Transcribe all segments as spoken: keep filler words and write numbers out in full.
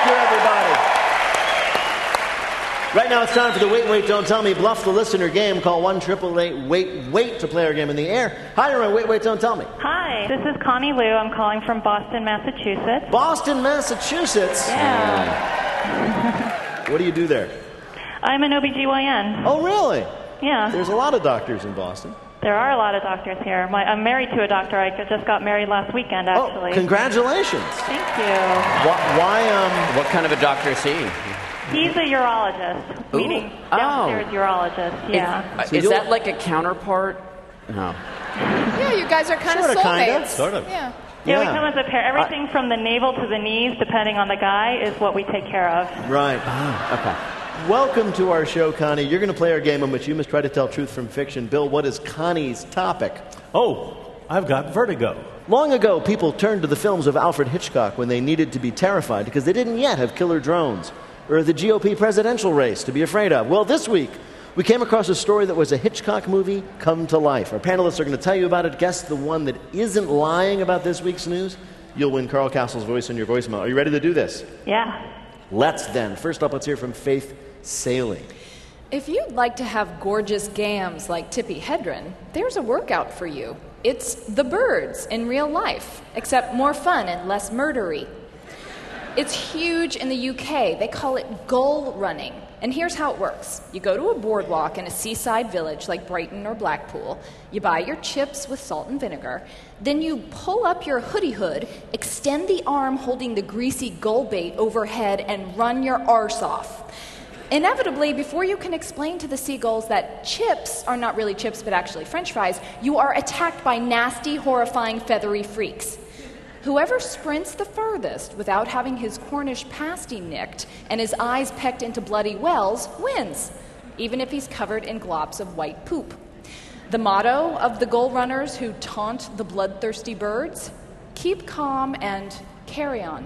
Thank you, everybody. Right now it's time for the Wait, Wait, Don't Tell Me Bluff the Listener game. Call one eight eight eight wait wait to play our game in the air. Hi, you're on Wait, Wait, Don't Tell Me. Hi, this is Connie Liu. I'm calling from Boston, Massachusetts. Boston, Massachusetts? Yeah. What do you do there? I'm an O B G Y N. Oh, really? Yeah. There's a lot of doctors in Boston. There are a lot of doctors here. My, I'm married to a doctor. I just got married last weekend, actually. Oh, congratulations. Thank you. Why, why um... What kind of a doctor is he? He's a urologist, Ooh. meaning Oh. downstairs urologist, yeah. Is, uh, is that like a counterpart? No. Yeah, you guys are kind Sorta, of kinda. soulmates. Sort of. Yeah. Yeah, we Yeah. come as a pair. Everything from the navel to the knees, depending on the guy, is what we take care of. Right. Okay. Welcome to our show, Connie. You're going to play our game in which you must try to tell truth from fiction. Bill, what is Connie's topic? Oh, I've got vertigo. Long ago, people turned to the films of Alfred Hitchcock when they needed to be terrified because they didn't yet have killer drones or the G O P presidential race to be afraid of. Well, this week, we came across a story that was a Hitchcock movie come to life. Our panelists are going to tell you about it. Guess the one that isn't lying about this week's news. You'll win Carl Castle's voice on your voicemail. Are you ready to do this? Yeah. Let's then. First up, let's hear from Faith Sailing. If you'd like to have gorgeous gams like Tippi Hedren, there's a workout for you. It's The Birds in real life, except more fun and less murdery. It's huge in the U K. They call it gull running. And here's how it works. You go to a boardwalk in a seaside village like Brighton or Blackpool. You buy your chips with salt and vinegar. Then you pull up your hoodie hood, extend the arm holding the greasy gull bait overhead, and run your arse off. Inevitably, before you can explain to the seagulls that chips are not really chips but actually French fries, you are attacked by nasty, horrifying, feathery freaks. Whoever sprints the furthest without having his Cornish pasty nicked and his eyes pecked into bloody wells wins, even if he's covered in globs of white poop. The motto of the gull runners who taunt the bloodthirsty birds? Keep calm and carry on.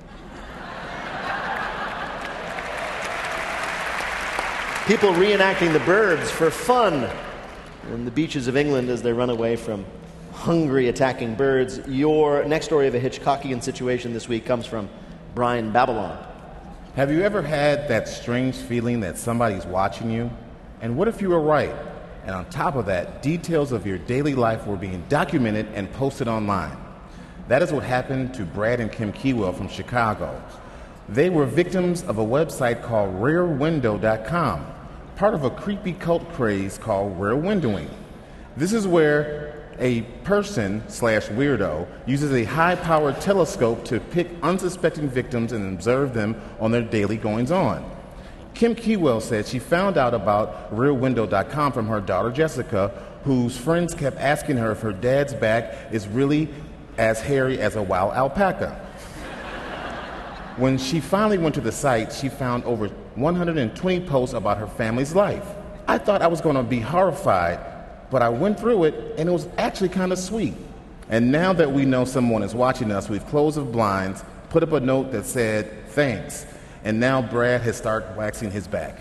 People reenacting the birds for fun on the beaches of England as they run away from hungry attacking birds. Your next story of a Hitchcockian situation this week comes from Brian Babylon. Have you ever had that strange feeling that somebody's watching you? And what if you were right? And on top of that, details of your daily life were being documented and posted online. That is what happened to Brad and Kim Keywell from Chicago. They were victims of a website called Rear Window dot com, part of a creepy cult craze called rear windowing. This is where a person slash weirdo uses a high-powered telescope to pick unsuspecting victims and observe them on their daily goings-on. Kim Keywell said she found out about Rear Window dot com from her daughter Jessica, whose friends kept asking her if her dad's back is really as hairy as a wild alpaca. When she finally went to the site, she found over one hundred twenty posts about her family's life. I thought I was going to be horrified, but I went through it, and it was actually kind of sweet. And now that we know someone is watching us, we've closed the blinds, put up a note that said, thanks, and now Brad has started waxing his back.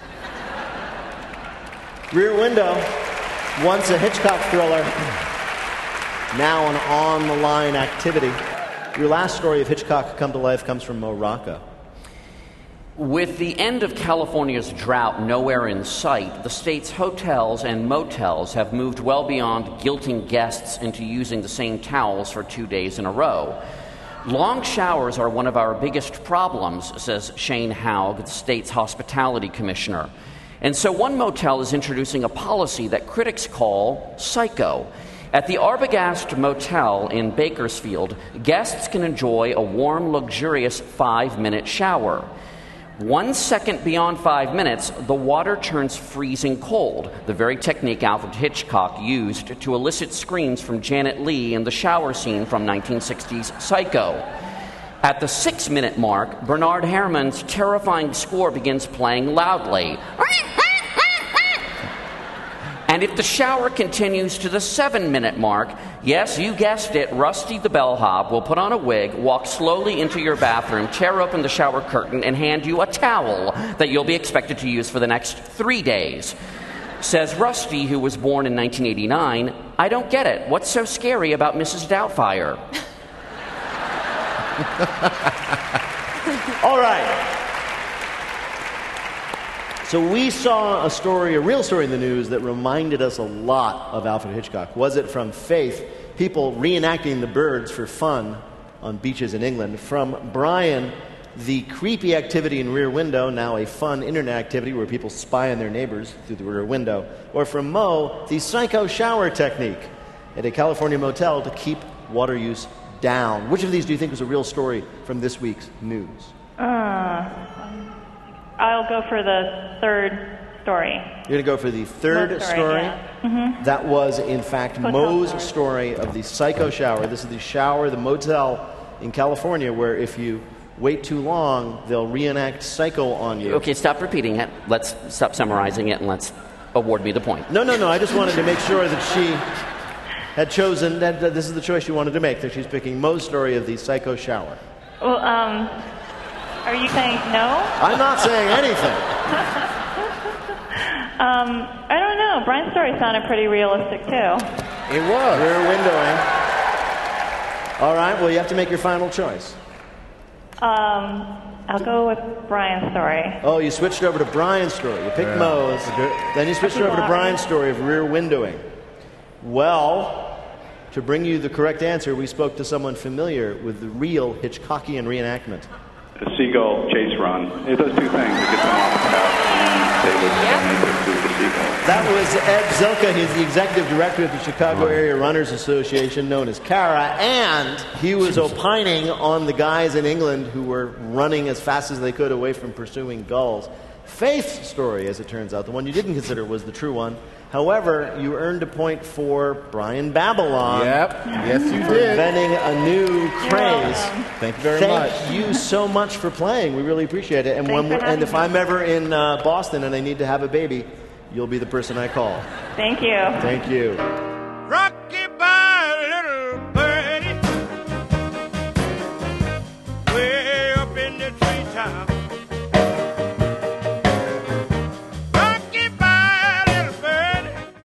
Rear Window, once a Hitchcock thriller, now an on-the-line activity. Your last story of Hitchcock come to life comes from Morocco. With the end of California's drought nowhere in sight, the state's hotels and motels have moved well beyond guilting guests into using the same towels for two days in a row. Long showers are one of our biggest problems, says Shane Haug, the state's hospitality commissioner. And so one motel is introducing a policy that critics call psycho. At the Arbogast Motel in Bakersfield, guests can enjoy a warm, luxurious five-minute shower. One second beyond five minutes, the water turns freezing cold, the very technique Alfred Hitchcock used to elicit screams from Janet Leigh in the shower scene from nineteen sixties Psycho. At the six-minute mark, Bernard Herrmann's terrifying score begins playing loudly. And if the shower continues to the seven-minute mark, yes, you guessed it, Rusty the bellhop will put on a wig, walk slowly into your bathroom, tear open the shower curtain, and hand you a towel that you'll be expected to use for the next three days. Says Rusty, who was born in nineteen eighty-nine, I don't get it. What's so scary about Missus Doubtfire? All right. So we saw a story, a real story in the news that reminded us a lot of Alfred Hitchcock. Was it from Faith, people reenacting the Birds for fun on beaches in England? From Brian, the creepy activity in Rear Window, now a fun internet activity where people spy on their neighbors through the rear window. Or from Mo, the psycho shower technique at a California motel to keep water use down. Which of these do you think was a real story from this week's news? Uh, I'll go for the third story. You're going to go for the third Mo's story? story, yeah. Mm-hmm. That was, in fact, Hotel Mo's story. story of the psycho shower. This is the shower, the motel in California, where if you wait too long, they'll reenact Psycho on you. Okay, stop repeating it. Let's stop summarizing it, and let's award me the point. No, no, no. I just wanted to make sure that she had chosen, that, that this is the choice she wanted to make, that she's picking Mo's story of the psycho shower. Well, um, are you saying no? I'm not saying anything. um, I don't know. Brian's story sounded pretty realistic, too. It was. Rear windowing. All right, well, you have to make your final choice. Um, I'll go with Brian's story. Oh, you switched over to Brian's story. You picked Yeah. Mo's. Then you switched That's over to a lot. Brian's story of rear windowing. Well, to bring you the correct answer, we spoke to someone familiar with the real Hitchcockian reenactment. A seagull chase run. It does two things. It gets them off the couch and they would make it through the seagull. That was Ed Zilka. He's the executive director of the Chicago Area Runners Association, known as CARA, and he was opining on the guys in England who were running as fast as they could away from pursuing gulls. Faith's story, as it turns out, the one you didn't consider, was the true one. However, you earned a point for Brian Babylon. Yep. Yes, you for did. inventing a new craze. Thank you very Thank much. you so much for playing. We really appreciate it. And Thanks when for and having if me. I'm ever in uh, Boston and I need to have a baby, you'll be the person I call. Thank you. Thank you. Rocky by little birdie, way up in the treetop.